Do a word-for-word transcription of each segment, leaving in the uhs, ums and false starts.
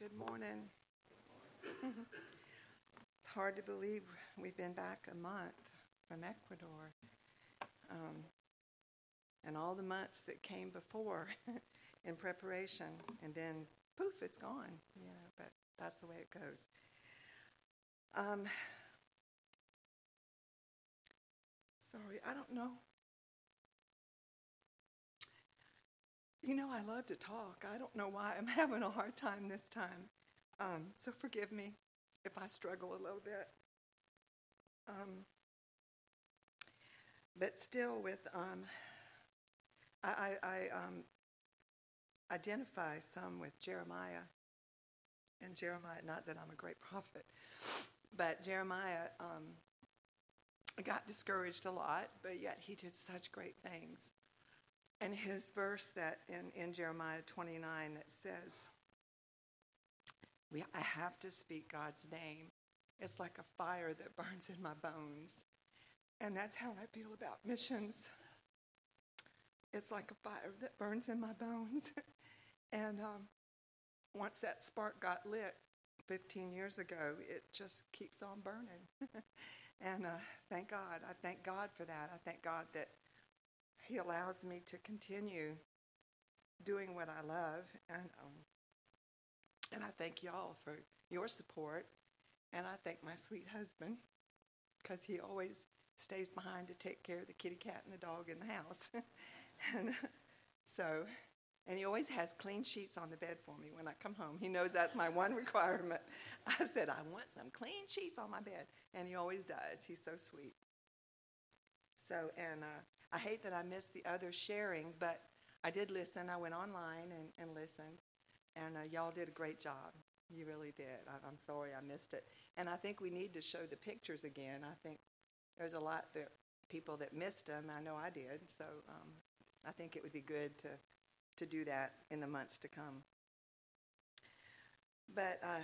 Good morning. It's hard to believe we've been back a month from Ecuador. Um, and all the months that came before in preparation, and then poof, it's gone. You know, but that's the way it goes. Um, sorry, I don't know. You know, I love to talk. I don't know why I'm having a hard time this time. Um, so forgive me if I struggle a little bit. Um, but still with, um, I, I, I um, identify some with Jeremiah. And Jeremiah, not that I'm a great prophet, but Jeremiah um, got discouraged a lot, but yet he did such great things. And his verse that in, in Jeremiah twenty-nine that says, we, I have to speak God's name. It's like a fire that burns in my bones. And that's how I feel about missions. It's like a fire that burns in my bones. and um, once that spark got lit fifteen years ago, it just keeps on burning. and uh, thank God. I thank God for that. I thank God that He allows me to continue doing what I love. And um, and I thank y'all for your support. And I thank my sweet husband, because he always stays behind to take care of the kitty cat and the dog in the house. and so, and he always has clean sheets on the bed for me when I come home. He knows that's my one requirement. I said, I want some clean sheets on my bed. And he always does. He's so sweet. So, and uh, I hate that I missed the other sharing, but I did listen. I went online and, and listened. And uh, y'all did a great job. You really did. I, I'm sorry I missed it. And I think we need to show the pictures again. I think there's a lot that people that missed them. I know I did. So um, I think it would be good to, to do that in the months to come. But uh,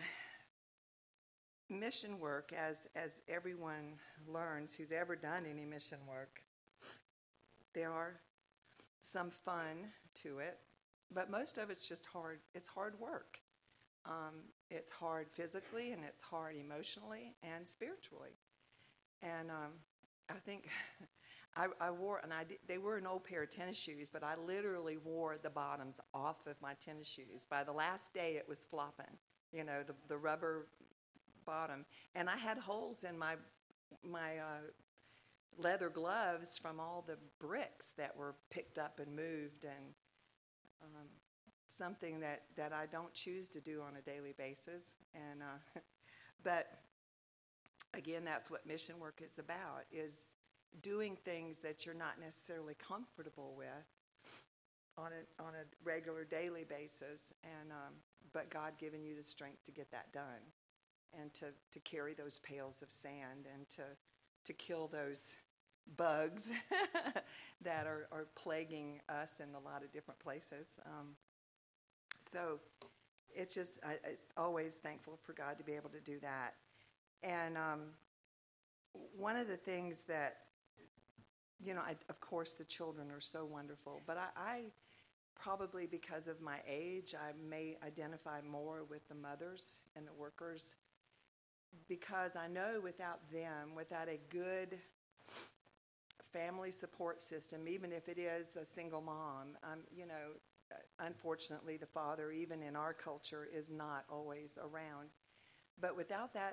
mission work, as, as everyone learns who's ever done any mission work, there are some fun to it. But most of it's just hard. It's hard work. Um, it's hard physically, and it's hard emotionally and spiritually. And um, I think I, I wore, and I did, they were an old pair of tennis shoes, but I literally wore the bottoms off of my tennis shoes. By the last day, it was flopping, you know, the, the rubber bottom. And I had holes in my my uh, leather gloves from all the bricks that were picked up and moved, and um, something that, that I don't choose to do on a daily basis. And uh, but again, that's what mission work is about, is doing things that you're not necessarily comfortable with on a on a regular daily basis, and um, but God giving you the strength to get that done, and to, to carry those pails of sand, and to to kill those bugs that are, are plaguing us in a lot of different places. Um, So it's just, I, it's always thankful for God to be able to do that. And um, one of the things that, you know, I, of course the children are so wonderful, but I, I probably, because of my age, I may identify more with the mothers and the workers, because I know without them, without a good family support system, even if it is a single mom, um, you know, unfortunately, the father, even in our culture, is not always around. But without that,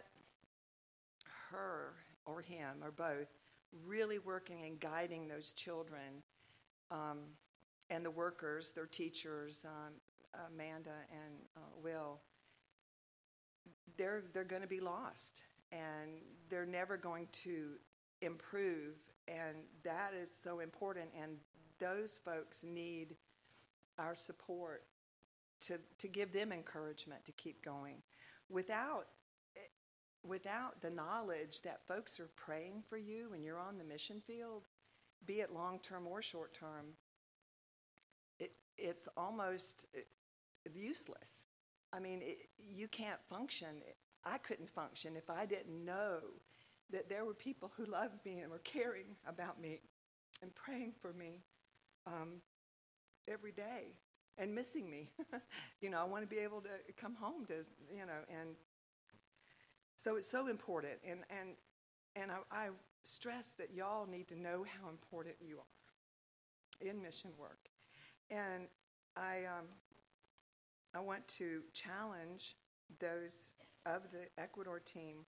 her or him or both really working and guiding those children, um, and the workers, their teachers, um, Amanda and uh, Will, they're they're going to be lost, and they're never going to improve. And that is so important. And those folks need our support to to give them encouragement to keep going. Without without the knowledge that folks are praying for you when you're on the mission field, be it long-term or short-term, it it's almost useless. I mean, it, you can't function. I couldn't function if I didn't know that there were people who loved me and were caring about me and praying for me um, every day. and missing me. You know, I want to be able to come home to, you know, and so it's so important. And and and I, I stress that y'all need to know how important you are in mission work. And I um, I want to challenge those of the Ecuador team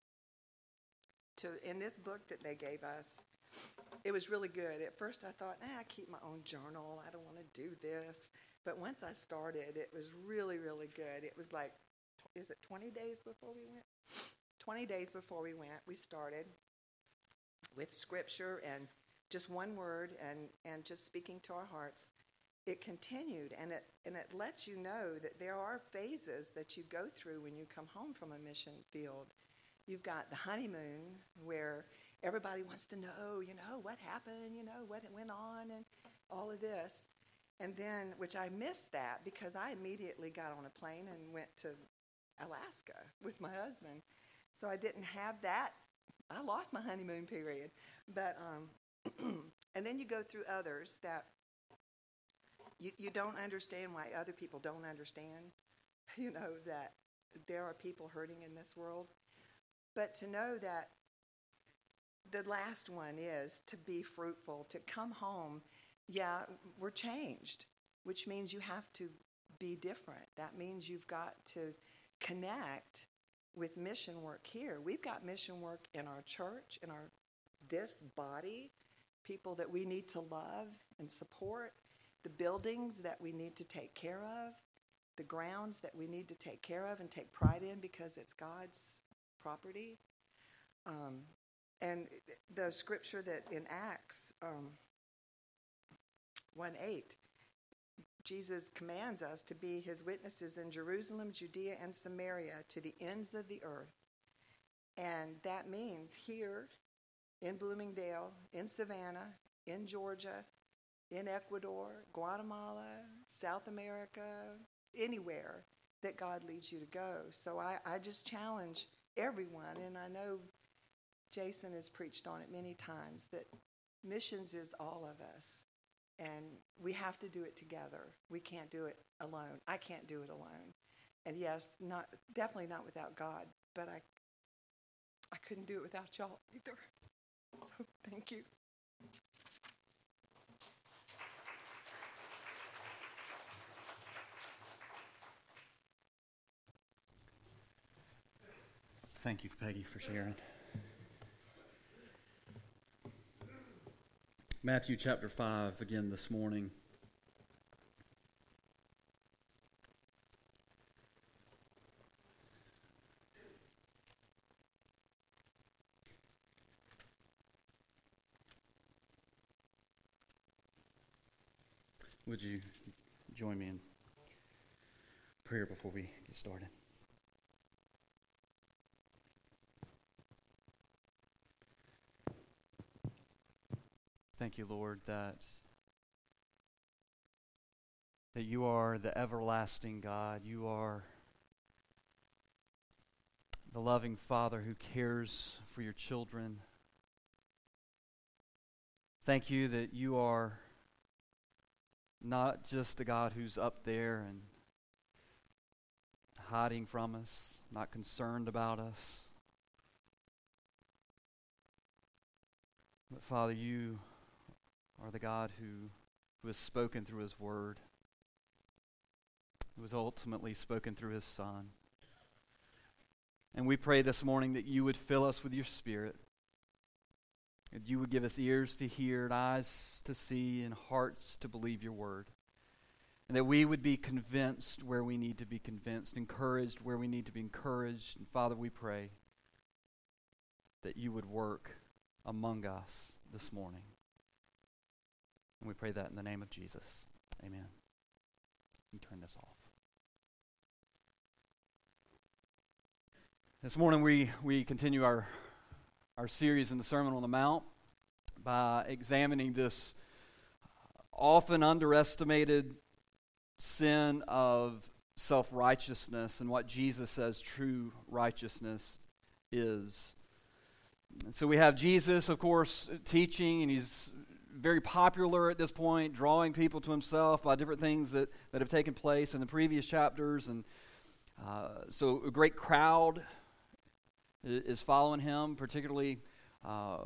to, in this book that they gave us, it was really good. At first I thought, nah, I keep my own journal. I don't want to do this. But once I started, it was really, really good. It was like, is it twenty days before we went? twenty days before we went, we started with scripture and just one word and, and just speaking to our hearts. It continued, and it and it lets you know that there are phases that you go through when you come home from a mission field. You've got the honeymoon, where everybody wants to know, you know, what happened, you know, what went on, and all of this. And then, which I missed that because I immediately got on a plane and went to Alaska with my husband. So I didn't have that. I lost my honeymoon period. But um, and then you go through others that you, you don't understand why other people don't understand, you know, that there are people hurting in this world. But to know that the last one is to be fruitful, to come home. Yeah, we're changed, which means you have to be different. That means you've got to connect with mission work here. We've got mission work in our church, in our this body, people that we need to love and support, the buildings that we need to take care of, the grounds that we need to take care of and take pride in because it's God's property. Um, and the scripture that in Acts um, one eight, Jesus commands us to be his witnesses in Jerusalem, Judea, and Samaria to the ends of the earth. And that means here in Bloomingdale, in Savannah, in Georgia, in Ecuador, Guatemala, South America, anywhere that God leads you to go. So I, I just challenge everyone, and I know Jason has preached on it many times, that missions is all of us. And we have to do it together. We can't do it alone. I can't do it alone. And yes, not definitely not without God, but I I couldn't do it without y'all either. So thank you. Thank you, Peggy, for sharing. Matthew chapter five, again this morning. Would you join me in prayer before we get started? Thank you, Lord, that, that you are the everlasting God. You are the loving Father who cares for your children. Thank you that you are not just a God who's up there and hiding from us, not concerned about us. But Father, you are the God who, who has spoken through his word, who has ultimately spoken through his Son. And we pray this morning that you would fill us with your Spirit, that you would give us ears to hear and eyes to see and hearts to believe your word, and that we would be convinced where we need to be convinced, encouraged where we need to be encouraged. And Father, we pray that you would work among us this morning. And we pray that in the name of Jesus. Amen. You can turn this off. This morning we, we continue our, our series in the Sermon on the Mount by examining this often underestimated sin of self-righteousness and what Jesus says true righteousness is. And so we have Jesus, of course, teaching, and he's very popular at this point, drawing people to himself by different things that, that have taken place in the previous chapters. And uh, so a great crowd is following him, particularly uh,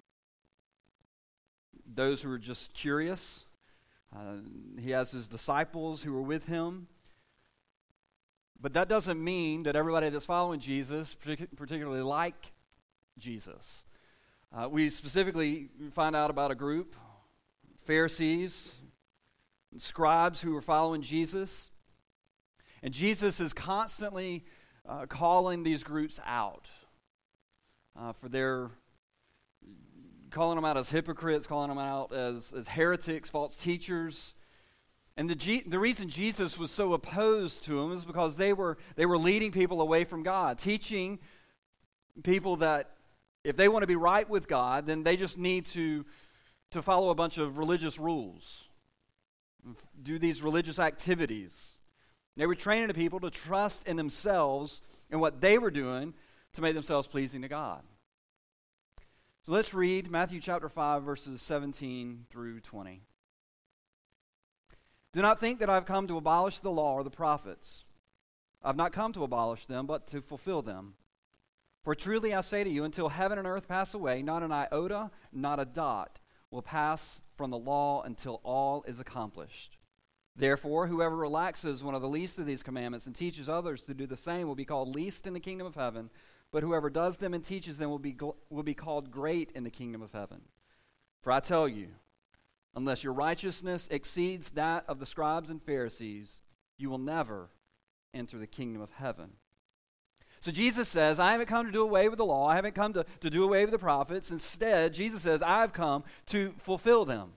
those who are just curious. Uh, he has his disciples who are with him. But that doesn't mean that everybody that's following Jesus partic- particularly like Jesus. Uh, we specifically find out about a group, Pharisees, scribes who were following Jesus. And Jesus is constantly uh, calling these groups out uh, for their, calling them out as hypocrites, calling them out as, as heretics, false teachers. And the G, the reason Jesus was so opposed to them is because they were they were leading people away from God, teaching people that if they want to be right with God, then they just need to, to follow a bunch of religious rules, do these religious activities. They were training the people to trust in themselves and what they were doing to make themselves pleasing to God. So let's read Matthew chapter five, verses seventeen through twenty. Do not think that I've come to abolish the law or the prophets. I've not come to abolish them, but to fulfill them. For truly I say to you, until heaven and earth pass away, not an iota, not a dot will pass from the law until all is accomplished. Therefore, whoever relaxes one of the least of these commandments and teaches others to do the same will be called least in the kingdom of heaven, but whoever does them and teaches them will be gl- will be called great in the kingdom of heaven. For I tell you, unless your righteousness exceeds that of the scribes and Pharisees, you will never enter the kingdom of heaven. So Jesus says, I haven't come to do away with the law. I haven't come to, to do away with the prophets. Instead, Jesus says, I've come to fulfill them.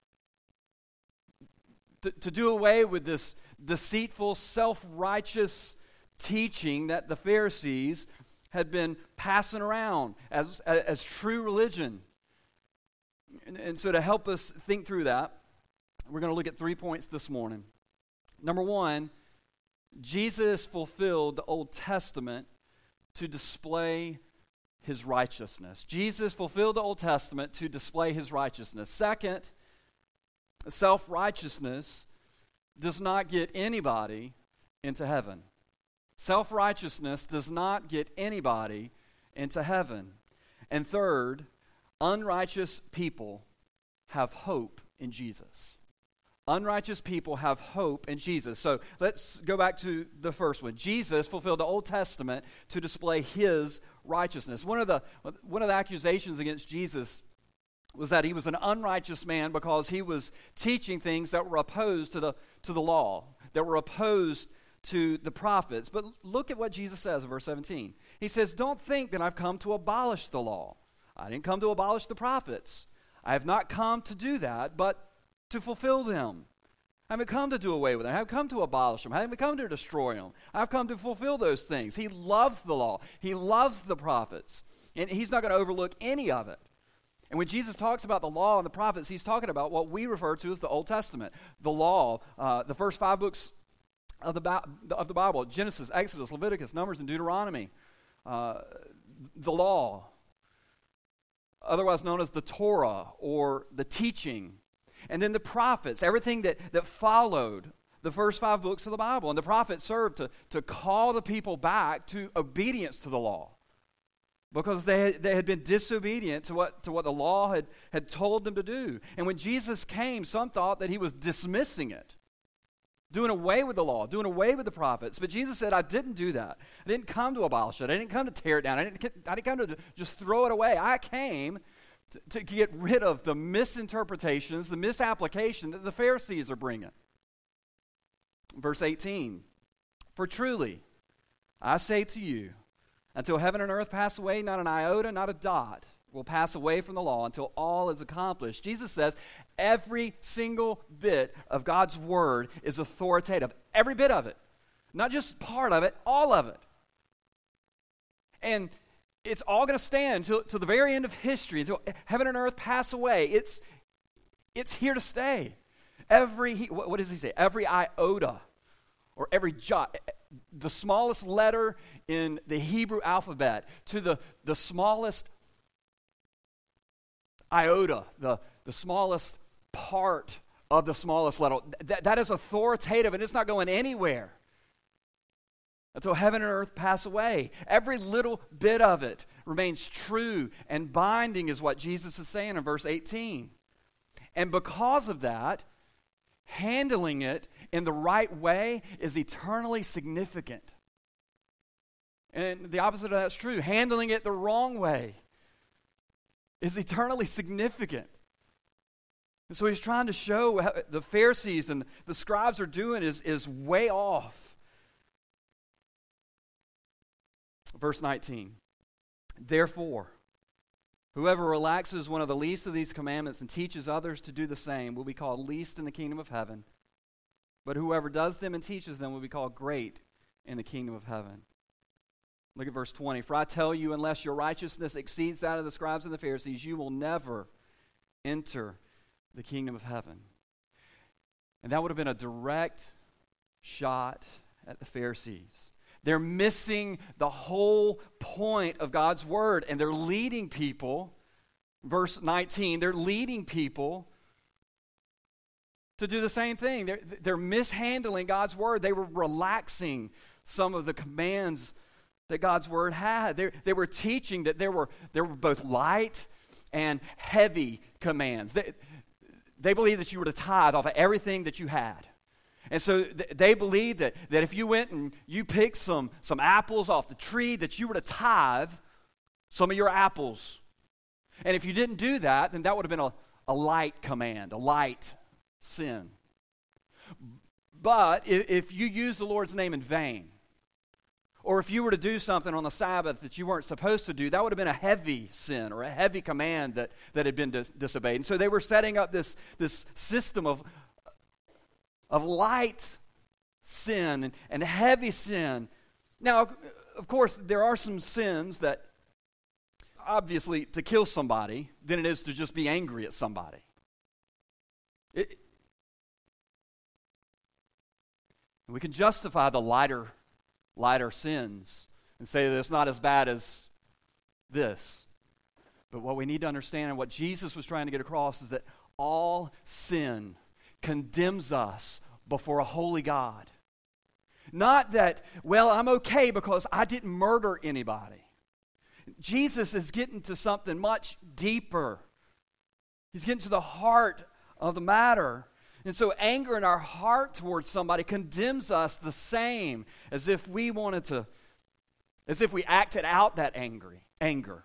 To, to do away with this deceitful, self-righteous teaching that the Pharisees had been passing around as, as, as true religion. And, and so to help us think through that, we're going to look at three points this morning. Number one, Jesus fulfilled the Old Testament to display his righteousness. Jesus fulfilled the Old Testament to display his righteousness. Second, self-righteousness does not get anybody into heaven. Self-righteousness does not get anybody into heaven. And third, unrighteous people have hope in Jesus. Unrighteous people have hope in Jesus. So let's go back to the first one. Jesus fulfilled the Old Testament to display his righteousness. One of the one of the accusations against Jesus was that he was an unrighteous man because he was teaching things that were opposed to the to the law, that were opposed to the prophets. But look at what Jesus says in verse seventeen. He says, "Don't think that I've come to abolish the law. I didn't come to abolish the prophets. I have not come to do that, but to fulfill them. I haven't come to do away with them. I haven't come to abolish them. I haven't come to destroy them. I've come to fulfill those things." He loves the law. He loves the prophets. And he's not going to overlook any of it. And when Jesus talks about the law and the prophets, he's talking about what we refer to as the Old Testament. The law, uh, the first five books of the, of the Bible, Genesis, Exodus, Leviticus, Numbers, and Deuteronomy. Uh, the law, otherwise known as the Torah or the teaching. And then the prophets, everything that, that followed the first five books of the Bible. And the prophets served to, to call the people back to obedience to the law. Because they had, they had been disobedient to what, to what the law had, had told them to do. And when Jesus came, some thought that he was dismissing it. Doing away with the law, doing away with the prophets. But Jesus said, I didn't do that. I didn't come to abolish it. I didn't come to tear it down. I didn't, I didn't come to just throw it away. I came to, to get rid of the misinterpretations, the misapplication that the Pharisees are bringing. Verse eighteen, "For truly, I say to you, until heaven and earth pass away, not an iota, not a dot will pass away from the law until all is accomplished." Jesus says every single bit of God's word is authoritative. Every bit of it. Not just part of it, all of it. And it's all going to stand till, till the very end of history, until heaven and earth pass away. It's, it's here to stay. Every, what, what does he say? Every iota or every jot, the smallest letter in the Hebrew alphabet to the, the smallest iota, the, the smallest part of the smallest letter. Th- that is authoritative, and it's not going anywhere until heaven and earth pass away. Every little bit of it remains true and binding, is what Jesus is saying in verse eighteen. And because of that, handling it in the right way is eternally significant. And the opposite of that's true. Handling it the wrong way is eternally significant. And so he's trying to show how the Pharisees and the scribes are doing is, is way off. Verse nineteen. Therefore, whoever relaxes one of the least of these commandments and teaches others to do the same will be called least in the kingdom of heaven. But whoever does them and teaches them will be called great in the kingdom of heaven. Look at verse twenty. For I tell you, unless your righteousness exceeds that of the scribes and the Pharisees, you will never enter the kingdom of heaven. And that would have been a direct shot at the Pharisees. They're missing the whole point of God's word, and they're leading people, verse nineteen, they're leading people to do the same thing. They're, they're mishandling God's word. They were relaxing some of the commands that God's word had. They, they were teaching that there were, there were both light and heavy commands. They, they believed that you were to tithe off of everything that you had. And so th- they believed that, that if you went and you picked some, some apples off the tree, that you were to tithe some of your apples. And if you didn't do that, then that would have been a, a light command, a light sin. But if, if you use the Lord's name in vain, or if you were to do something on the Sabbath that you weren't supposed to do, that would have been a heavy sin or a heavy command that, that had been dis- disobeyed. And so they were setting up this, this system of of light sin and, and heavy sin. Now, of course, there are some sins that, obviously, to kill somebody than it is to just be angry at somebody. It, we can justify the lighter, lighter sins and say that it's not as bad as this. But what we need to understand and what Jesus was trying to get across is that all sin condemns us before a holy God. Not that, well, I'm okay because I didn't murder anybody. Jesus is getting to something much deeper. He's getting to the heart of the matter. And so anger in our heart towards somebody condemns us the same as if we wanted to, as if we acted out that angry, anger.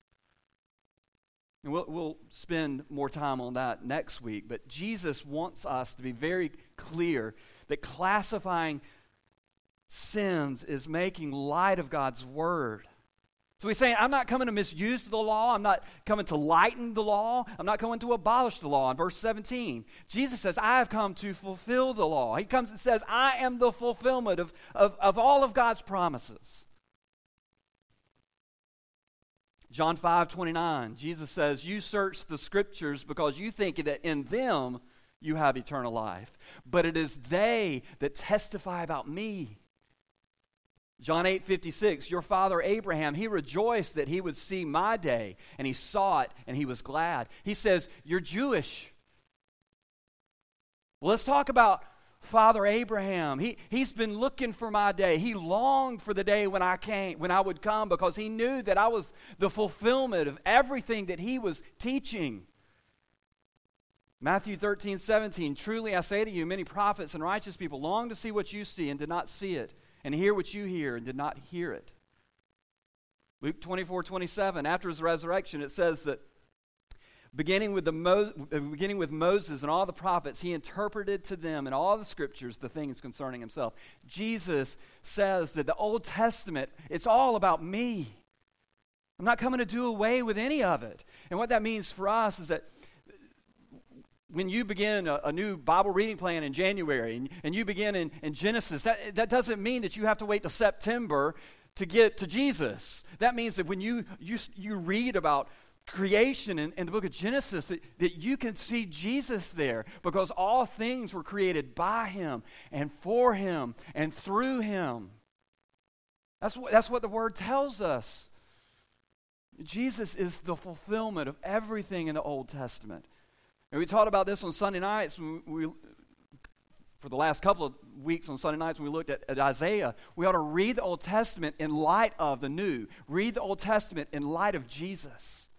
And we'll, we'll spend more time on that next week, but Jesus wants us to be very clear that classifying sins is making light of God's word. So he's saying, I'm not coming to misuse the law. I'm not coming to lighten the law. I'm not coming to abolish the law. In verse seventeen, Jesus says, I have come to fulfill the law. He comes and says, I am the fulfillment of, of, of all of God's promises. John five twenty-nine, Jesus says, you search the scriptures because you think that in them you have eternal life. But it is they that testify about me. John eight fifty-six, your father Abraham, he rejoiced that he would see my day, and he saw it, and he was glad. He says, you're Jewish. Well, let's talk about Father Abraham. He, he's been looking for my day. He longed for the day when I came, when I would come, because he knew that I was the fulfillment of everything that he was teaching. Matthew thirteen seventeen, truly I say to you, many prophets and righteous people long to see what you see and did not see it, and hear what you hear and did not hear it. Luke twenty-four twenty-seven, after his resurrection, it says that Beginning with, the Mo- beginning with Moses and all the prophets, he interpreted to them in all the scriptures the things concerning himself. Jesus says that the Old Testament, it's all about me. I'm not coming to do away with any of it. And what that means for us is that when you begin a, a new Bible reading plan in January and, and you begin in, in Genesis, that, that doesn't mean that you have to wait till September to get to Jesus. That means that when you, you, you read about creation in, in the book of Genesis, that, that you can see Jesus there because all things were created by him and for him and through him. That's what, that's what the word tells us. Jesus is the fulfillment of everything in the Old Testament. And we talked about this on Sunday nights when we, for the last couple of weeks on Sunday nights when we looked at, at Isaiah. We ought to read the Old Testament in light of the New. Read the Old Testament in light of Jesus.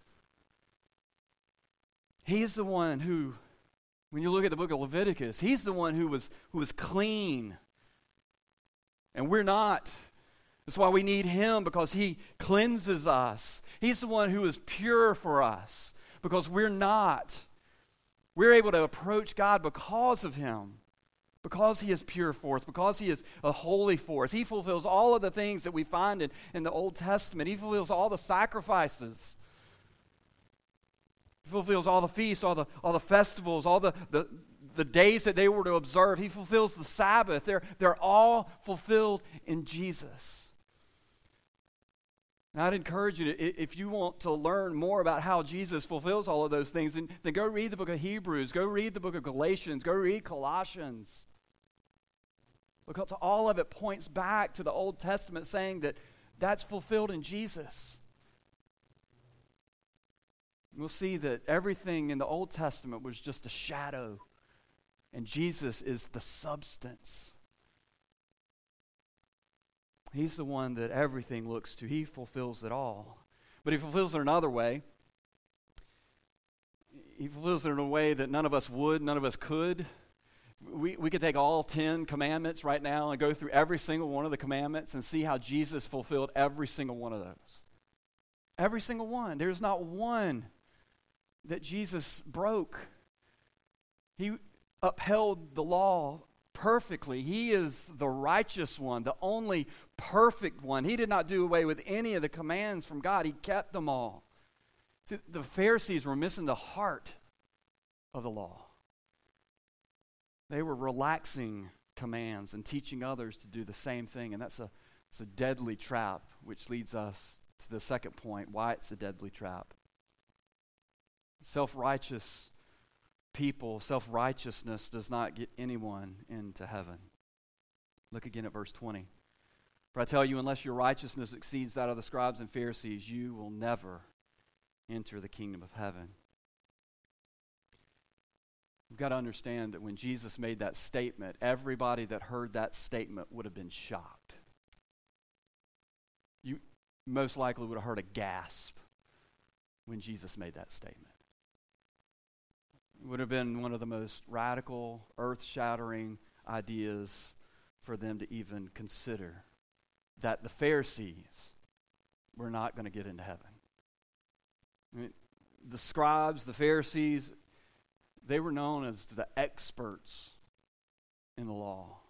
He's the one who, when you look at the book of Leviticus, he's the one who was who was clean. And we're not. That's why we need him, because he cleanses us. He's the one who is pure for us, because we're not. We're able to approach God because of him, because he is pure for us, because he is a holy for us. He fulfills all of the things that we find in, in the Old Testament. He fulfills all the sacrifices. He fulfills all the feasts, all the, all the festivals, all the, the, the days that they were to observe. He fulfills the Sabbath. They're, they're all fulfilled in Jesus. And I'd encourage you, to, if you want to learn more about how Jesus fulfills all of those things, then, then go read the book of Hebrews, go read the book of Galatians, go read Colossians. Because all of it points back to the Old Testament, saying that that's fulfilled in Jesus. We'll see that everything in the Old Testament was just a shadow, and Jesus is the substance. He's the one that everything looks to. He fulfills it all. But he fulfills it another way. He fulfills it in a way that none of us would, none of us could. We, we could take all ten commandments right now and go through every single one of the commandments and see how Jesus fulfilled every single one of those. Every single one. There's not one that Jesus broke. He upheld the law perfectly. He is the righteous one, the only perfect one. He did not do away with any of the commands from God. He kept them all. See, the Pharisees were missing the heart of the law. They were relaxing commands and teaching others to do the same thing, and that's a, it's a deadly trap, which leads us to the second point, why it's a deadly trap. Self-righteous people, self-righteousness does not get anyone into heaven. Look again at verse twenty. For I tell you, unless your righteousness exceeds that of the scribes and Pharisees, you will never enter the kingdom of heaven. We've got to understand that when Jesus made that statement, everybody that heard that statement would have been shocked. You most likely would have heard a gasp when Jesus made that statement. It would have been one of the most radical, earth-shattering ideas for them to even consider, that the Pharisees were not going to get into heaven. I mean, the scribes, the Pharisees, they were known as the experts in the law.